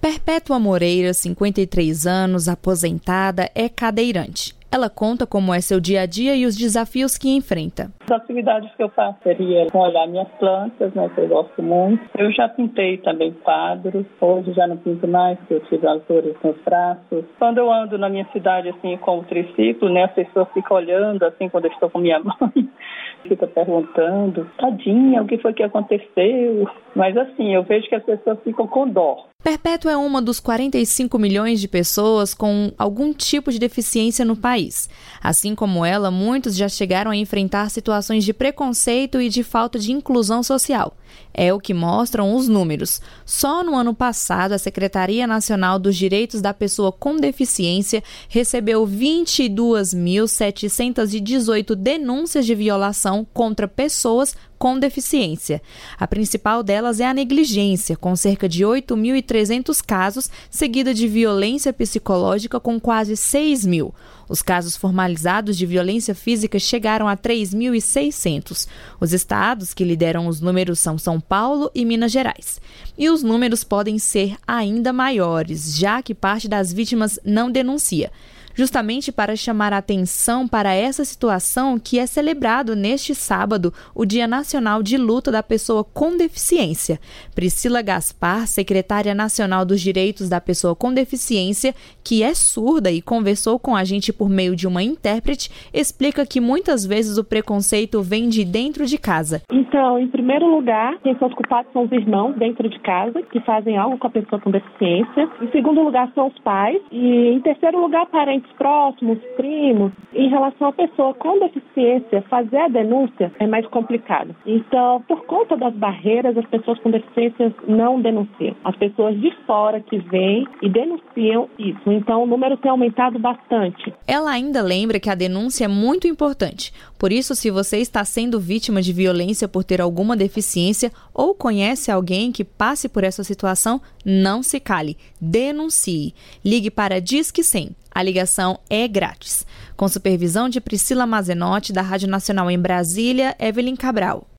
Perpétua Moreira, 53 anos, aposentada, é cadeirante. Ela conta como é seu dia a dia e os desafios que enfrenta. As atividades que eu faço seria olhar minhas plantas, né, que eu gosto muito. Eu já pintei também quadros, hoje já não pinto mais, porque eu tive alturas nos braços. Quando eu ando na minha cidade, assim, com o triciclo, né, as pessoas ficam olhando, assim, quando eu estou com minha mãe, fica perguntando, tadinha, o que foi que aconteceu? Mas assim, eu vejo que as pessoas ficam com dó. Perpétua é uma dos 45 milhões de pessoas com algum tipo de deficiência no país. Assim como ela, muitos já chegaram a enfrentar situações de preconceito e de falta de inclusão social. É o que mostram os números. Só no ano passado, a Secretaria Nacional dos Direitos da Pessoa com Deficiência recebeu 22.718 denúncias de violação contra pessoas com deficiência. A principal delas é a negligência, com cerca de 8.300 casos, seguida de violência psicológica, com quase 6.000. Os casos formalizados de violência física chegaram a 3.600. Os estados que lideram os números são São Paulo e Minas Gerais. E os números podem ser ainda maiores, já que parte das vítimas não denuncia. Justamente para chamar a atenção para essa situação que é celebrado neste sábado, o Dia Nacional de Luta da Pessoa com Deficiência. Priscila Gaspar, secretária nacional dos Direitos da Pessoa com Deficiência, que é surda e conversou com a gente por meio de uma intérprete, explica que muitas vezes o preconceito vem de dentro de casa. Então, em primeiro lugar, quem são os culpados são os irmãos dentro de casa, que fazem algo com a pessoa com deficiência. Em segundo lugar, são os pais. E em terceiro lugar, parentes próximos, primos. Em relação à pessoa com deficiência, fazer a denúncia é mais complicado. Então, por conta das barreiras, as pessoas com deficiência não denunciam. As pessoas de fora que vêm e denunciam isso. Então, o número tem aumentado bastante. Ela ainda lembra que a denúncia é muito importante. Por isso, se você está sendo vítima de violência por ter alguma deficiência ou conhece alguém que passe por essa situação, não se cale. Denuncie. Ligue para Disque 100. A ligação é grátis. Com supervisão de Priscila Mazenotti, da Rádio Nacional em Brasília, Evelyn Cabral.